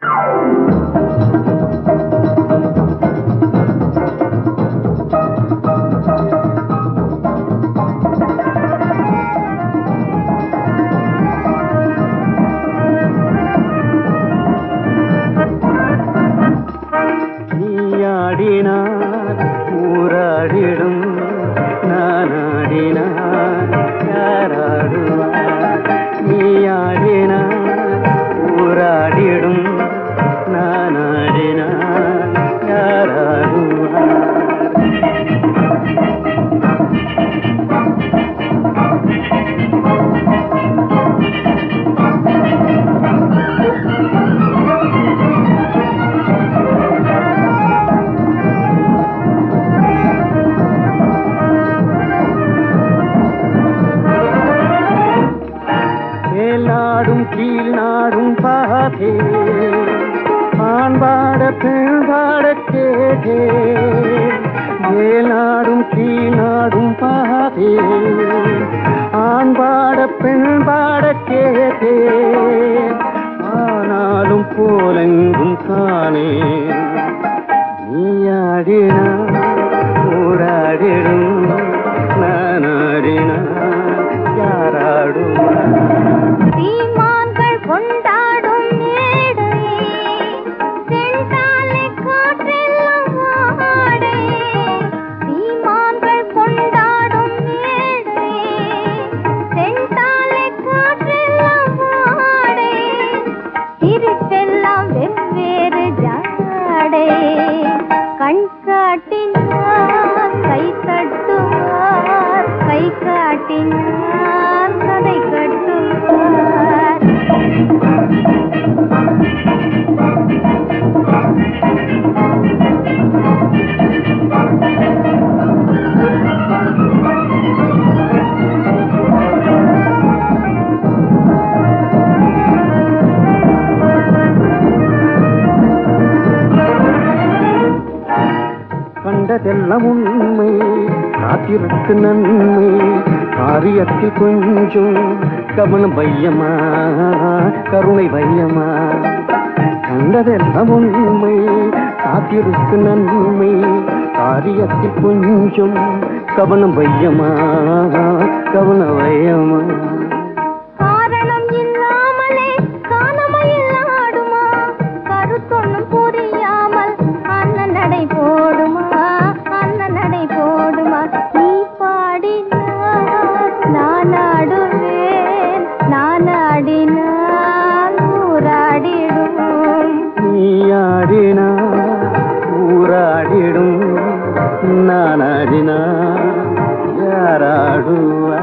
நீயாடினார் ஊராடிடும் நானாடினார் யாராடுவார் நீயாடினார் ஊராடிடும் நானாடினார் யாராடுவார் மேலாடும் கீழ் நாடும் பாதே ஆண்பாட பெண்பாட கேட்டே மேலாடும் கீழ் நாடும் பாதே ஆண்பாட பெண்பாட கேட்டே ஆனாலும் போலெங்கும் காணே நீயாடினா ஊராடிடும் நானாடினா யாராடுமா சீமான்கள் கொண்டாடும் மேடை செண்டாலே காற்றெல்லாம் வாடை சீமான்கள் கொண்டாடும் மேடை செண்டாலே காற்றெல்லாம் வாடை சிரிப்பெல்லாம் வெவ்வேறு ஜாடை கண் காட்டினார் கை தட்டுவார் கை காட்டினார் கதை கட்டுவார் கண்டதெல்லாம் உண்மை காத்திருக்கு நன்மை காரியத்தில் கொஞ்சம் கவனம் வையமா கருணை வையமா கண்டதெல்லாம் உண்மை காத்திருக்கு நன்மை காரியத்தில் கொஞ்சம் கவனம் வையமா கவனம் வையமா காரணம் இல்லாமலே காணமையில் ஆடுமா கருத்தொன்னும் புரியாமல் அண்ணன் நடை போடுமா அண்ணன் நடை போடுமா நீ பாடினார் நான் ஆடுவேன் நான் ஆடினால் ஊராடிடும் நீயாடினா ஊராடிடும் நானாடினா யாராடுவா